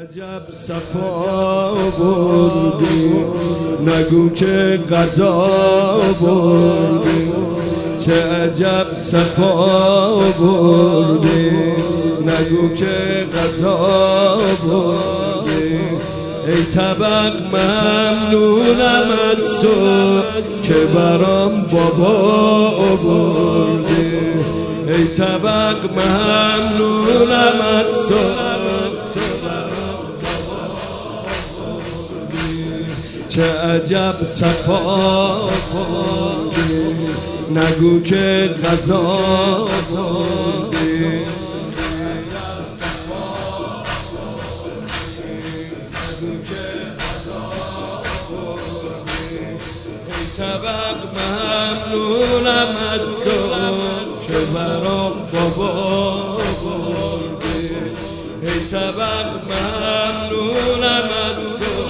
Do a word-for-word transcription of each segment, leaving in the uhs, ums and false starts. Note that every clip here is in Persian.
عجب صفا بردی نگو که قضا بردی، چه عجب صفا بردی نگو که قضا بردی. ای طبق ممنونم از تو که برام بابا بردی، ای طبق ممنونم از تو چه عجب صفا بردی نگو که قضا بردی. طبق ممنونم از تو که برام بابا بردی، ای طبق ممنونم از تو.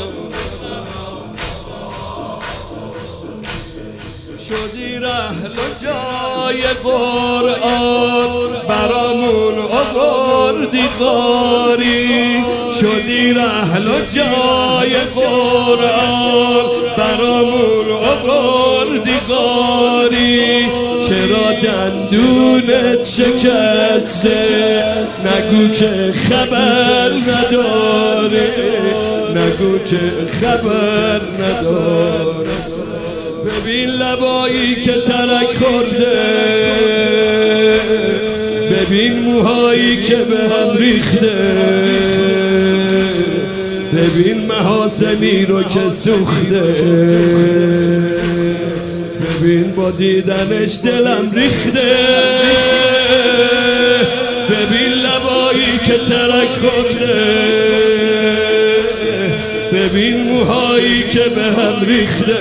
شدی رحل و جای قرآن برامون آوردی غاری، شدی رحل و جای قرآن برامون آوردی غاری. چرا دندونت شکسته نگو که خبر نداره، نگو که خبر نداره. ببین لبایی که ترک خورده، ببین موهایی که به هم ریخته، ببین محاسنی رو که سوخته، ببین با دیدنش دلم ریخته. ببین لبایی که ترک خورده، ببین موهایی که به هم ریخته،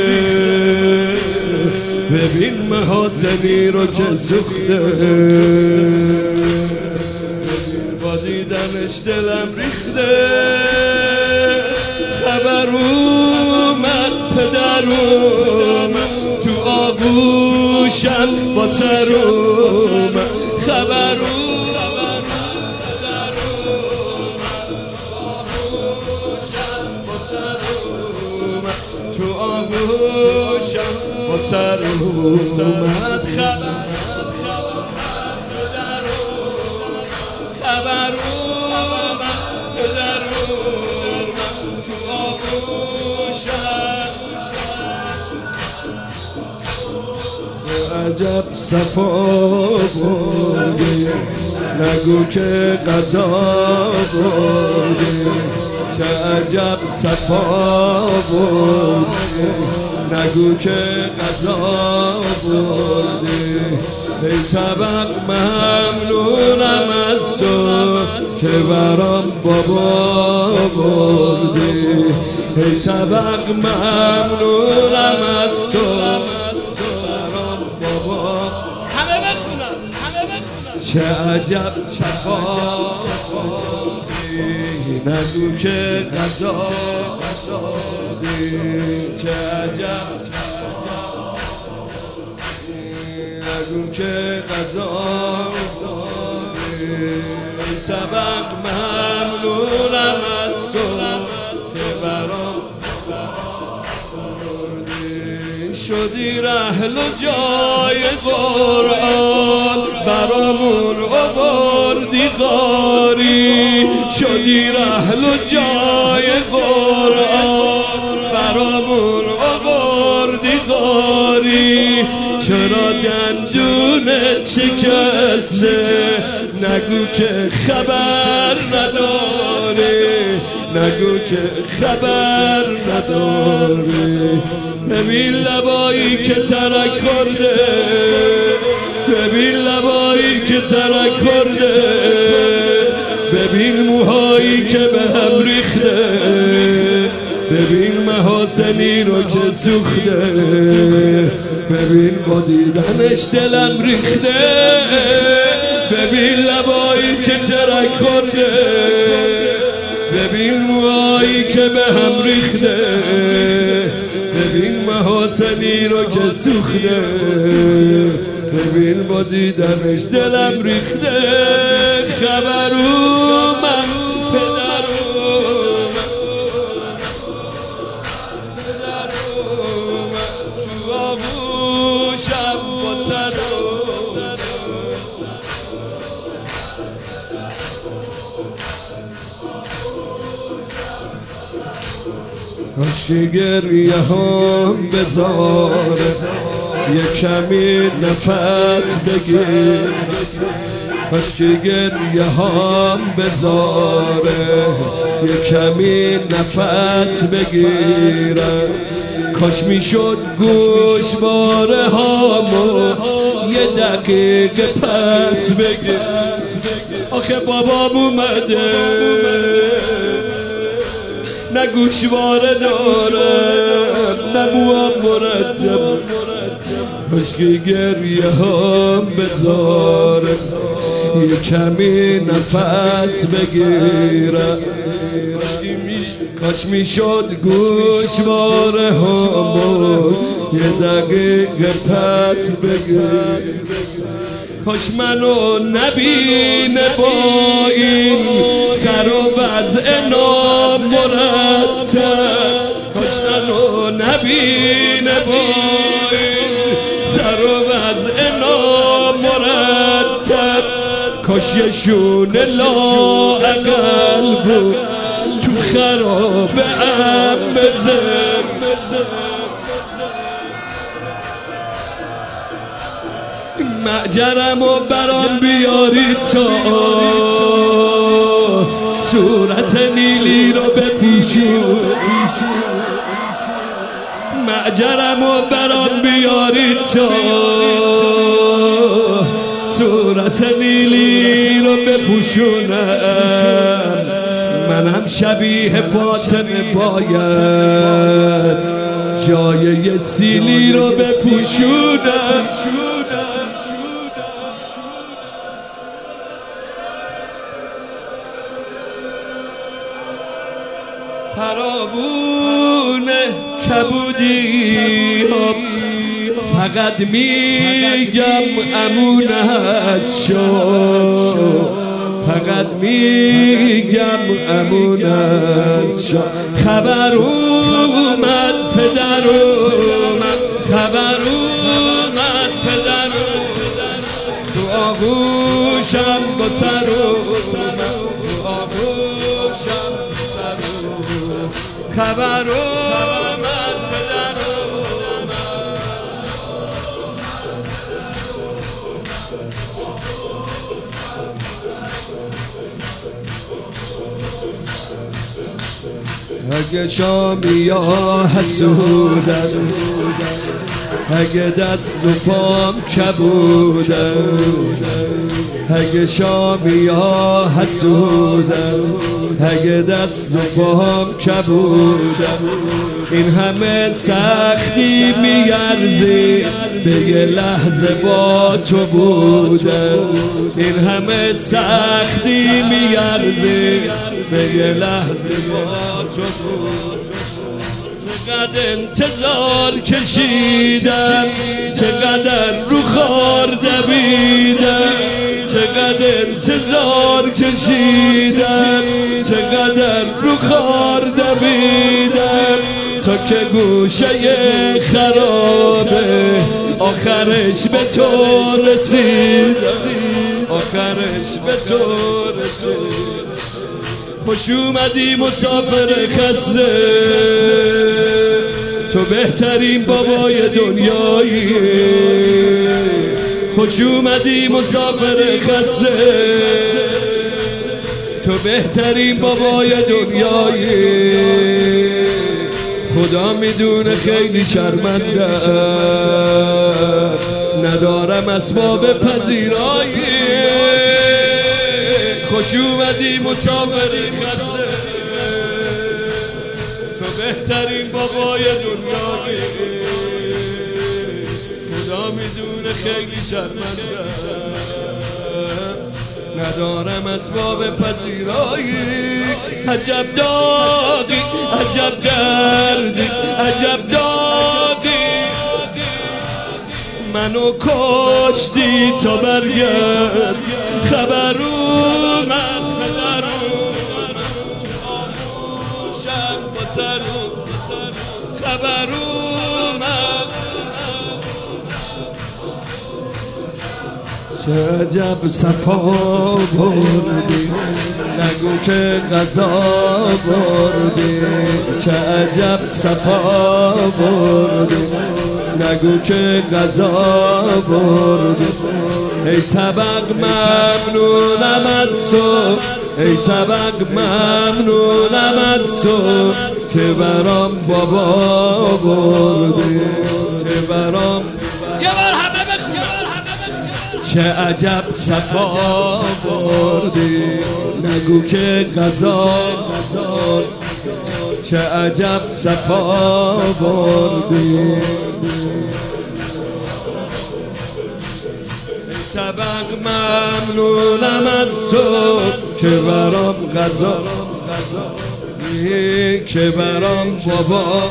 ببین محاسنی رو که سوخته، با دیدنش دلم ریخته. خبر اومد پدر اومد تو آغوشم با سر اومد، خبر اومد پدر اومد تو آغوشم با سر اومد. خبر خبر اومد پدر اومد تو آغوشم. عجب صفا بردی نگو که قضا بردی، چه عجب صفا بردی نگو که قضا بردی. ای طبق ممنونم از تو که برام بابا بردی، ای طبق ممنونم از تو برام بابا. همه بخونم همه بخونم چه عجب صفا نگو که قضا بردی، چه عجب نگو که قضا بردی. ای طبق ممنونم از تو که برام بردی. شدی رحل و جای قرآن برامون آوردی غاری، شدی رحل و جای قرآن برامون آوردی غاری. چرا دندونت شکسته نگو که خبر نداره، نگو که خبر نداره. ببین لبایی که ترک خورده، ببین لبایی که ترک خورده، ببین موهایی که به هم ریخته، ببین محاسنی رو که سوخته، ببین با دیدنش دلم ریخته. ببین لبایی که ترک خورده، ببین موهایی که به هم ریخته، ببین محاسنی رو که سوخته، ببین با دیدنش دلم ریخته. خبر اومد پدر کاشکی گریه هم بذاره یه کمی نفس بگیر، کاشکی گریه هم بذاره یه کمی نفس بگیره، کاش میشد گوشواره هامو یه دقیقه پس بگیر. آخه بابام اومده نه گوشواره دارم نه موام مرتب، کاشکی گریه هم بذاره یه کمی نفس بگیره، کاش میشد گوشواره همو یه دقیقه پس بگیر، کاش منو نبینه با این سر و وضع نامرتب، کاش منو نبینه با این سر و وضع نامرتب، کاش یه شونه لااقل بود تو خرابه ام بزن. معجرمو برام بیارید تا صورت نیلی رو بپوشون، معجرمو برام بیارید تا صورت نیلی رو بپوشونم، منم شبیه فاطمه باید جای یه سیلی رو بپوشونم. فراوون کبودی فقط میگم امونت شو، فقط میگم امونت شو، خبر اومد پدر اومد، خبر اومد پدر اومد تو آغوشم با سر اومد، تو آغوشم با سر اومد، خبر اومد پدر اومد. اگه شامی یا حسودن، اگه دست و پام کبودن، اگه شامی یا حسودن، اگه دست و پام کبودن، این همه سختی میارزی به یه لحظه با تو بودن، این همه سختی میارزی به یه لحظه با تو بودن. چقدر انتظار کشیدم، چقدر رو خار دویدم، چقدر انتظار کشیدم، چقدر رو خار دویدم، تا که گوشه خرابه آخرش به تو رسید، آخرش به تو رسید. خوش اومدی مسافر خسته، تو بهترین بابای دنیایی، خوش اومدی مسافر خسته، تو بهترین بابای دنیایی، خدا میدونه خیلی شرمنده ندارم اسباب پذیرایی، خوش اومدی مسافر خسته، تو بهترین بابای دنیایی، خدا میدونه خیلی شرمنده ندارم اسباب پذیرایی. عجب داغی، عجب دردی، عجب داغی منو کشتی تا برگرد، خبر اومد پدر اومد تو آغوشم با سر خبر اومد. چه عجب صفا بردی نگو که غذا بردی چه عجب صفا بردی نگو که غذا بردی ای طبق ممنونم از تو ای طبق ممنونم از تو که برام بابا بردی که برام یه بار همه بخون چه عجب صفا بردی نگو که غذا چه عجب صفا بردی طبق ممنونم از تو که برام غذا که برام بابا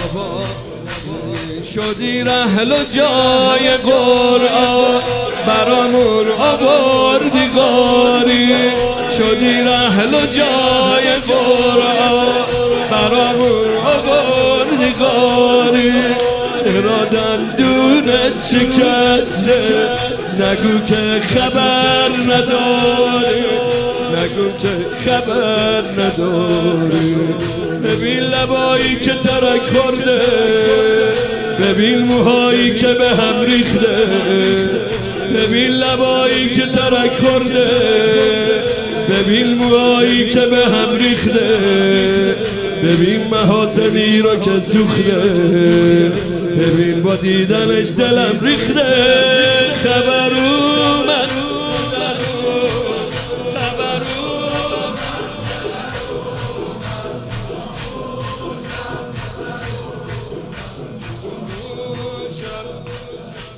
شدی رحل و جای قرآن برامون آوردی غاری شدی رحل و جای قرآن برامون آوردی غاری چرا دندونت شکسته نگو که خبر نداری نگو که خبر نداری ببین لبایی که ترک خورده ببین موهایی که به هم ریخته ببین لبایی که ترک خورده ببین موهایی که به هم ریخته ببین محاسنی رو که سوخته ببین با دیدنش دلم ریخته خبر اومد خبر اومد